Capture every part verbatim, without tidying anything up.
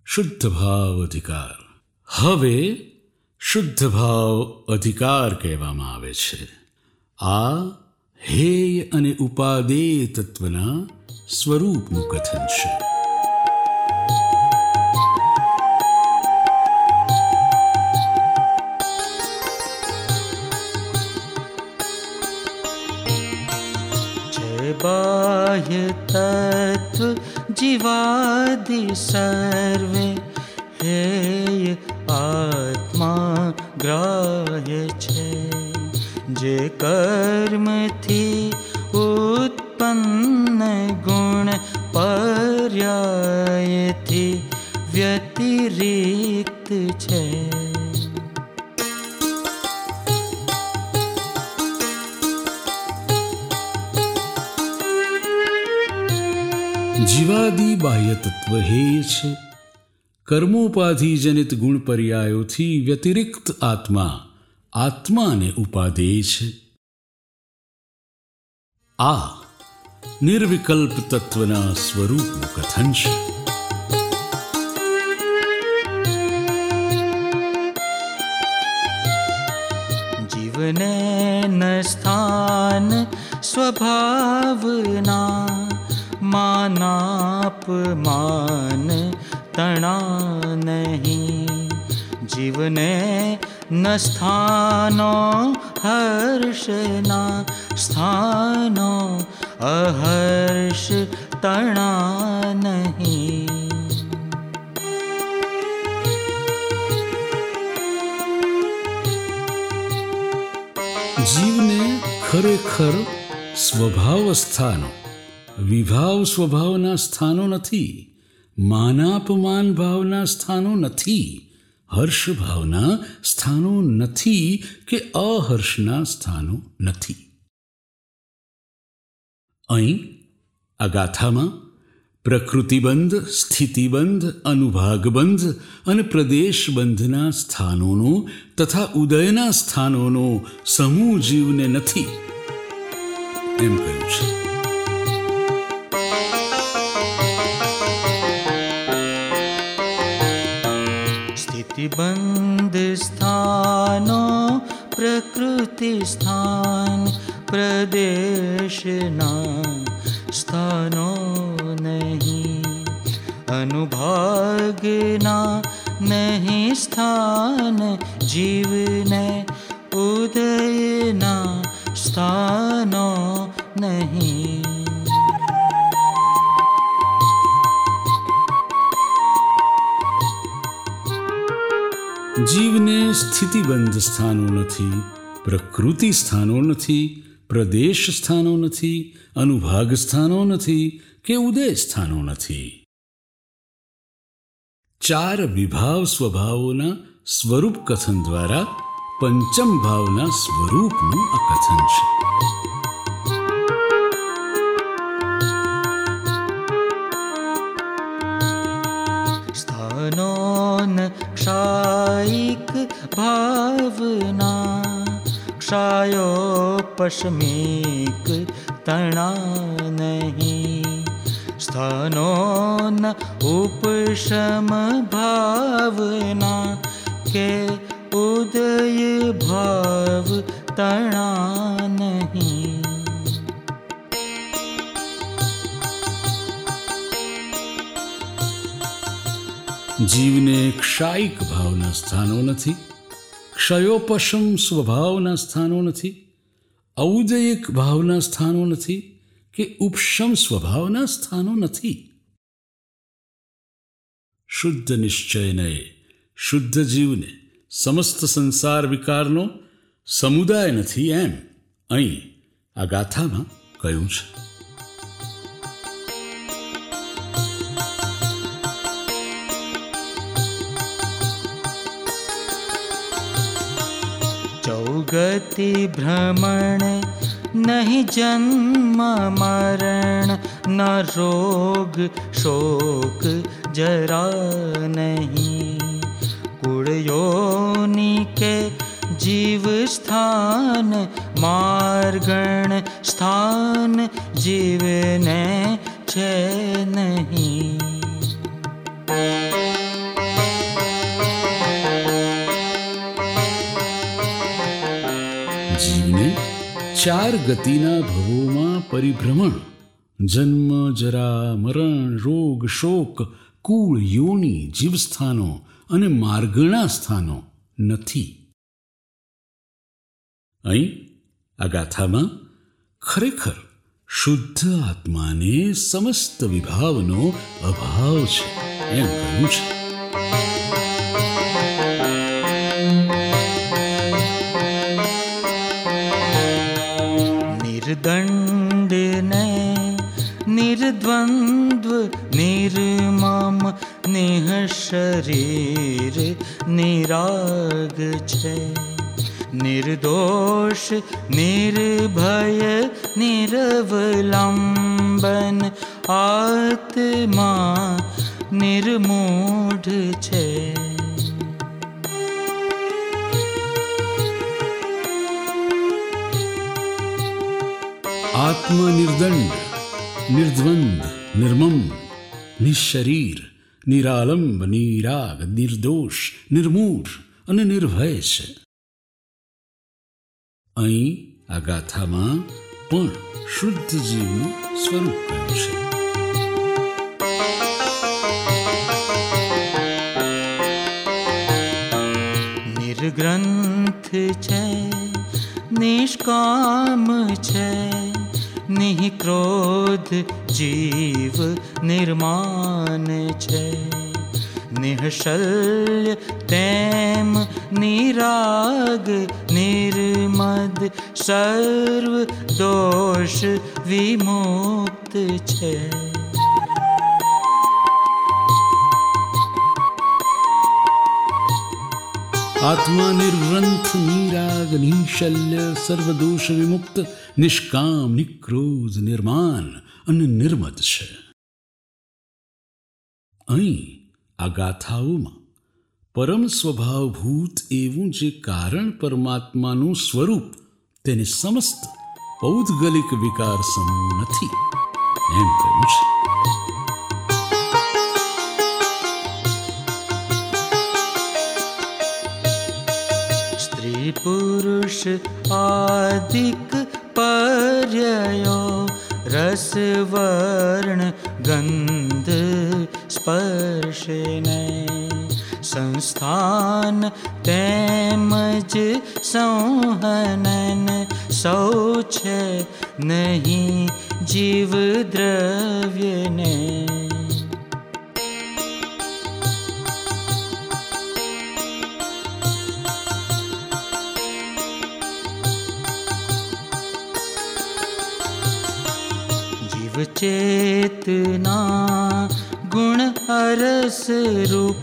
શુદ્ધ ભાવ અધિકાર. હવે શુદ્ધ ભાવ અધિકાર કહેવામાં આવે છે. આ હેય અને ઉપાદેય તત્વના સ્વરૂપનું કથન છે. बाह्य तत्व जीवादि सर्वे हेय आत्मा ग्राह्य છે. જે કર્મથી ઉત્પન્ન ગુણ પર્યાયથી વ્યતિરિક્ત છે. જીવાદી બાહ્ય તત્વ હેય છે. કર્મોપાધિ જનિત ગુણ પર્યાયોથી વ્યતિરિક્ત આત્મા આત્માને ઉપાદેય છે. આ નિર્વિકલ્પ તત્વના સ્વરૂપનું કથન છે. જીવને ન સ્થાન સ્વભાવના માનાપમાન તણા નહીં. જીવને ન સ્થાનો હર્ષના સ્થાનો અહર્ષ તણા નહીં. જીવને ખરેખર સ્વભાવ સ્થાનો વિભાવ સ્વભાવના સ્થાનો નથી, માનાપમાન ભાવના સ્થાનો નથી, હર્ષ ભાવના સ્થાનો નથી કે અહર્ષના સ્થાનો નથી. અહીં આ ગાથામાં પ્રકૃતિબંધ, સ્થિતિબંધ, અનુભાગબંધ અને પ્રદેશબંધના સ્થાનોનો તથા ઉદયના સ્થાનોનો સમૂહ જીવને નથી એમ કહ્યું છે. બંધ સ્થાનો પ્રકૃતિ સ્થાન પ્રદેશના સ્થાનો નહીં. અનુભાગના નહીં સ્થાન જીવને ઉદયના સ્થાનો નહીં. જીવને સ્થિતિબંધ સ્થાનો નથી, પ્રકૃતિ સ્થાનો નથી, પ્રદેશ સ્થાનો નથી, અનુભાગ સ્થાનો નથી કે ઉદય સ્થાનો નથી. ચાર વિભાવ સ્વભાવોના સ્વરૂપ કથન દ્વારા પંચમ ભાવના સ્વરૂપનું આ કથન છે. क्षायिक भावना क्षायोपशमिक तणा नहीं. स्थानो न उपशम भावना के उदय भाव तणा नहीं. જીવને ક્ષાયિક ભાવના સ્થાનો નથી, ક્ષયોપશમ સ્વભાવના સ્થાનો નથી, ઔદયિક ભાવના સ્થાનો નથી કે ઉપશમ સ્વભાવના સ્થાનો નથી. શુદ્ધ નિશ્ચયને શુદ્ધ જીવને સમસ્ત સંસાર વિકારનો સમુદાય નથી એમ અહીં આ ગાથામાં કહ્યું છે. चौगति भ्रमण नहीं जन्म मरण न रोग शोक जरा नहीं. कुड़योनि के जीव स्थान मार्गण स्थान जीवने छे नहीं. ચાર ગતિના ભવોમાં પરિભ્રમણ, જન્મ જરા મરણ રોગ શોક કુળ યોનિ જીવસ્થાનો અને માર્ગણા સ્થાનો નથી. અહીં આ ગાથામાં ખરેખર શુદ્ધ આત્માને સમસ્ત વિભાવનો અભાવ છે એમ કહ્યું છે. निर्दंड ने निर्द्वंद्व निर्मम निह शरीर निराग छे. निर्दोष निर्भय निरवलंबन आत्मा निर्मूढ़ छे. आत्मा निर्दंड निर्द्वंद निर्मम निशरीर निरालंब निराग निर्दोष निर्मूढ़ અને નિર્ભય છે. અહીં આ ગાથામાં પણ શુદ્ધ જીવનું સ્વરૂપ કહ્યું છે. નિર્ગ્રંથ છે નિષ્કામ છે નિક્રોધ જીવ નિર્માન છે. નિઃશલ્ય તેમ નિરાગ નિર્મદ સર્વ દોષ વિમુક્ત છે. આત્મા નિર્ગ્રંથ નિરાગ નિશલ્ય સર્વદોષ વિમુક્ત નિષ્કામ નિક્રોધ નિર્માન અને નિર્મદ છે. અહીં આ ગાથાઓમાં પરમ સ્વભાવભૂત એવું જે કારણ પરમાત્માનું સ્વરૂપ તેને સમસ્ત પૌદ્ગલિક વિકાર સમૂહ નથી એમ કહ્યું છે. पुरुष आदिक पर्ययो रस वर्ण गंध स्पर्श ने संस्थान तेमज संहनन सौ छे नहीं जीव द्रव्य ने. चेतना गुण अरस रूप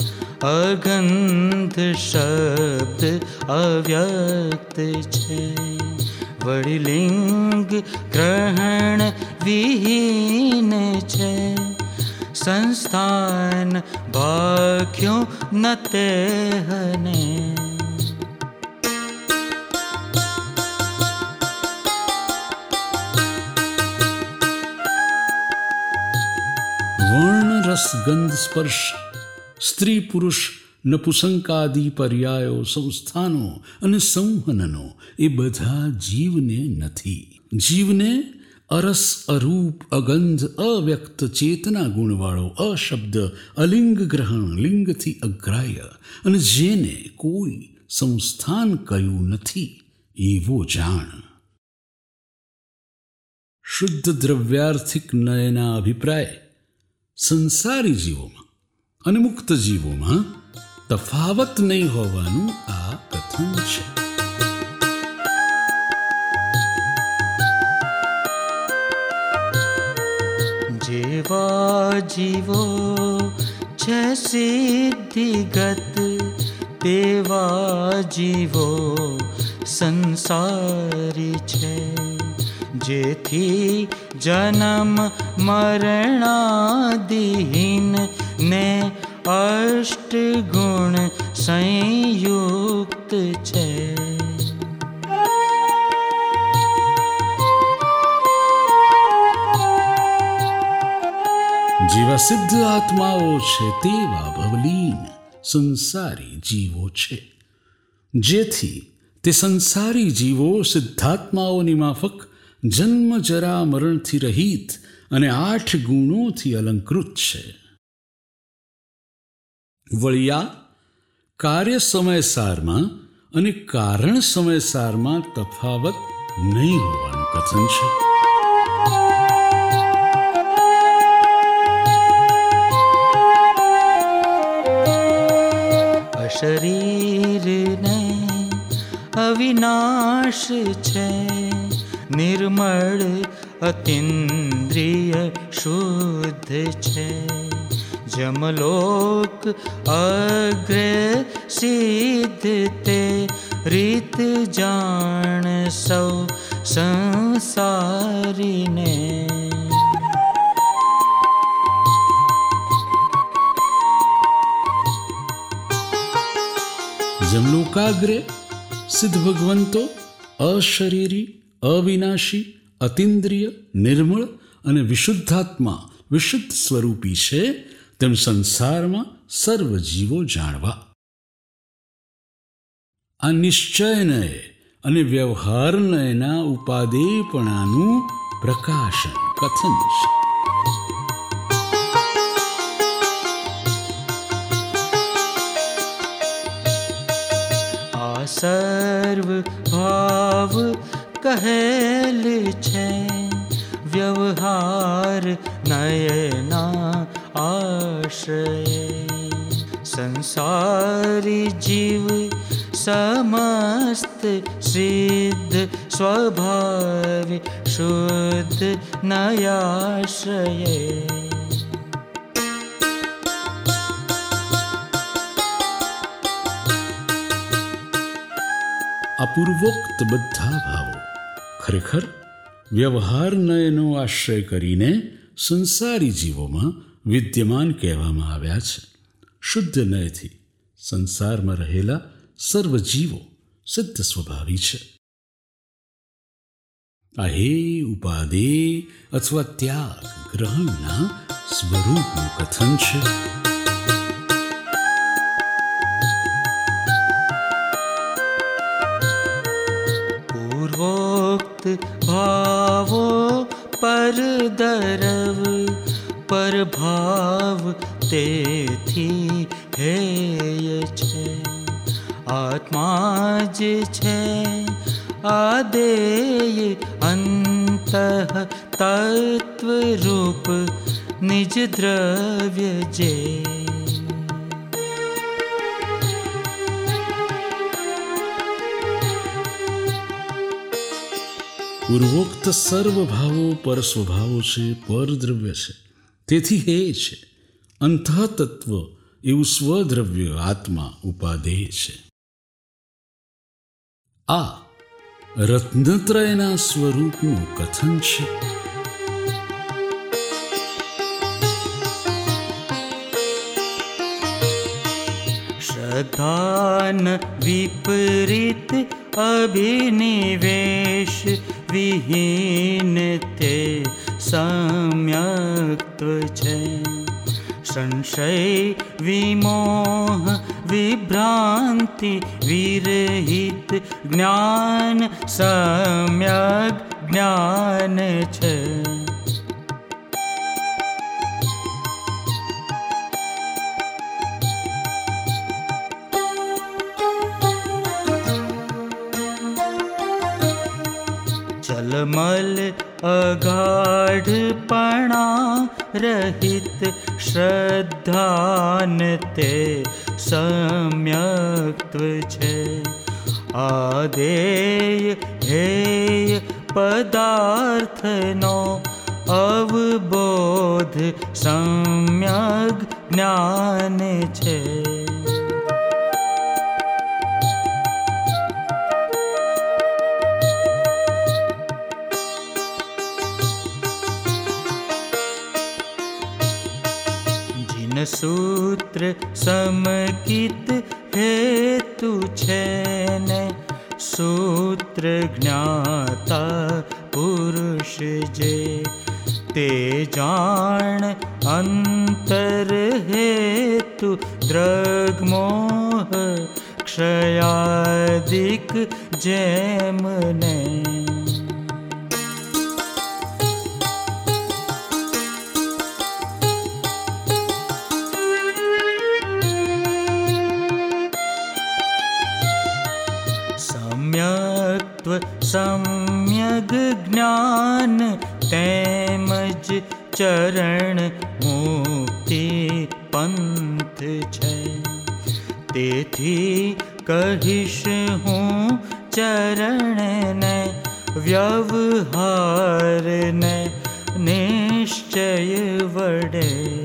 अगंध शब्द अव्यक्त छे. वडिलिंग ग्रहण विहीन छे. संस्थान भाग्यों न तेहने. વર્ણ રસ ગંધ સ્પર્શ સ્ત્રી પુરુષ નપુસંકાદિ પર્યાયો સંસ્થાનો અને સંહનનો એ બધા જીવને નથી. જીવને અરસ અરૂપ અગંધ અવ્યક્ત ચેતના ગુણવાળો અશબ્દ અલિંગ ગ્રહણ લિંગથી અગ્રાહ્ય અને જેને કોઈ સંસ્થાન કહ્યું નથી એવો જાણ. શુદ્ધ દ્રવ્યાર્થિક નયના અભિપ્રાય સંસારી જીવોમાં અને મુક્ત જીવોમાં તફાવત નહીં હોવાનું આ કથન છે. જેવા જીવો છે સિદ્ધિગત તેવા જીવો સંસારી છે. જેથી જન્મ મરણાદિહીન ને અષ્ટ ગુણ સંયુક્ત છે. જેવા સિદ્ધ આત્માઓ છે તેવા ભવલીન સંસારી જીવો છે. જેથી તે સંસારી જીવો સિદ્ધાત્માઓની માફક જન્મ જરા મરણથી રહિત અને આઠ ગુણોથી અલંકૃત છે. વળિયા કાર્ય સમયસારમાં અને કારણ સમયસારમાં તફાવત નહીં હોવાનું કથન છે. શરીરને અવિનાશ છે, નિર્મળ અતિન્દ્રિય શુદ્ધ છે. જમલોક અગ્ર સિદ્ધ તે રીત જાણ સૌ સંસારીને. જમલોકાગ્રે સિદ્ધ ભગવંતો અશરીરી, અવિનાશી, અતિન્દ્રિય, નિર્મળ અને વિશુદ્ધાત્મા વિશુદ્ધ સ્વરૂપી છે તેમ સંસારમાં સર્વ જીવો જાણવા. આ નિશ્ચયનય અને વ્યવહારનયના ઉપાદેયપણાનું પ્રકાશન કથન છે. સર્વ ભાવ કહેલ છે, વ્યવહાર નયના આશ્રય. સંસારી જીવ સમસ્ત સિદ્ધ સ્વભાવ શુદ્ધ નયાશ્રય. અપૂર્વોક્ત બધા ભાવો ખરેખર વ્યવહાર નયનો આશ્રય કરીને સંસારી જીવોમાં વિદ્યમાન કહેવામાં આવ્યા છે. શુદ્ધ નયથી સંસારમાં રહેલા સર્વ જીવો સિદ્ધ સ્વભાવી છે. આ હે ઉપાદેય અથવા ત્યાગ ગ્રહણના સ્વરૂપનું કથન છે. ભાવો પરદરવ પરભાવ તેથી હેય છે. આત્મા જ છે આદેય અંતઃ તત્વરૂપ નિજ દ્રવ્ય જે. પૂર્વોક્ત સર્વ ભાવો પર સ્વભાવો છે, પરદ્રવ્ય છે, તેથી હે છે. અંતઃતત્વ એવું સ્વદ્રવ્ય આત્મા ઉપાદેય છે. આ રત્નત્રયના સ્વરૂપનું કથન છે. શ્રદ્ધાન વિપરીત અભિનિવેશ વિહીન તે સમ્યક્ત્વ છે. સંશય વિમોહ વિભ્રાંતિ વિરહિત જ્ઞાન સમ્યક જ્ઞાન છે. જલમલ અગાઢપણા રહિત શ્રદ્ધાન તે સમ્યક્ત્વ છે. આદેય હેય પદાર્થનો અવબોધ સમ્યક જ્ઞાન છે. સૂત્ર સમકિત હેતુ છે ને સૂત્ર જ્ઞાતા પુરુષ જે. તે જાણ અંતર હેતુ દ્રગ્મોહ ક્ષ શયાદિક જેમને સમ્યક્ત્વ સમ્યગ જ્ઞાન તેમજ ચરણ મુક્તિ પંથ છે. તેથી કહીશ હું ચરણને વ્યવહારને નિશ્ચય વડે.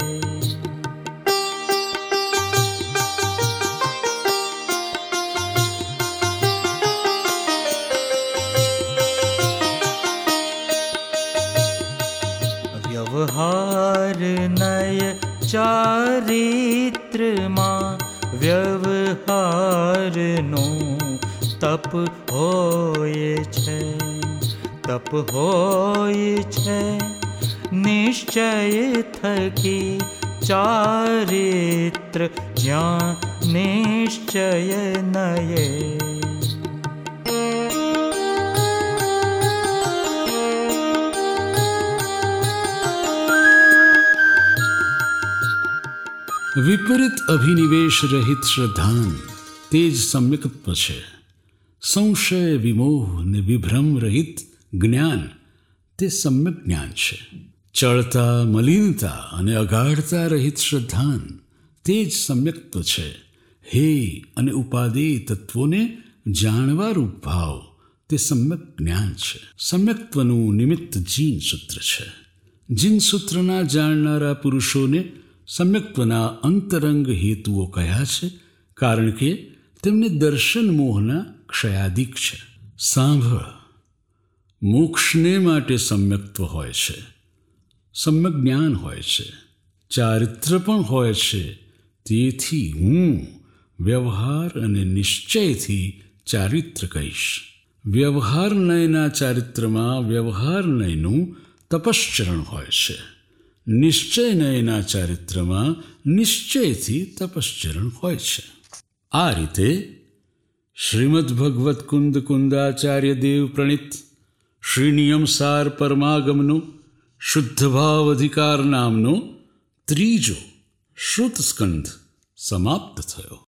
વ્યવહાર નય ચારિત્રમાં વ્યવહારનો તપ હોય છે. તપ હોય છે નિશ્ચય થકી ચારિત્ર જ્યાં નિશ્ચય નયે. વિપરીત અભિનિવેશ રહિત શ્રદ્ધાન તે જ સમ્યક્ત્વ છે. સંશય વિમોહ ને વિભ્રમ રહિત જ્ઞાન તે સમ્યક જ્ઞાન છે. ચળતા મલિનતા અને અગાઢતા રહિત શ્રદ્ધાન તે જ સમ્યક્ત્વ છે. હે અને ઉપાદેય તત્વોને જાણવારૂપ ભાવ તે સમ્યક જ્ઞાન છે. સમ્યક્ત્વનું નિમિત્ત જીન સૂત્ર છે. જીન સૂત્રના જાણનારા પુરુષોને સમ્યક્ત્વના અંતરંગ હેતુઓ કયા છે? કારણ કે તેમને દર્શન મોહના ક્ષયાદિક છે. સાંભળ, મોક્ષને માટે સમ્યક્ત્વ હોય છે, સમ્યક જ્ઞાન હોય છે, ચારિત્ર પણ હોય છે. તેથી હું વ્યવહાર અને નિશ્ચયથી ચારિત્ર કહીશ. વ્યવહાર નયના ચારિત્રમાં વ્યવહાર નયનું તપશ્ચરણ હોય છે. નિશ્ચય નયના ચારિત્રમાં નિશ્ચયથી તપશ્ચરણ હોય છે. આ રીતે શ્રીમદ ભગવત કુંદ કુંદાચાર્ય દેવ પ્રણિત શ્રી નિયમસાર પરમાગમનો શુદ્ધ ભાવ અધિકાર નામનો ત્રીજો શ્રુત સ્કંધ સમાપ્ત થયો.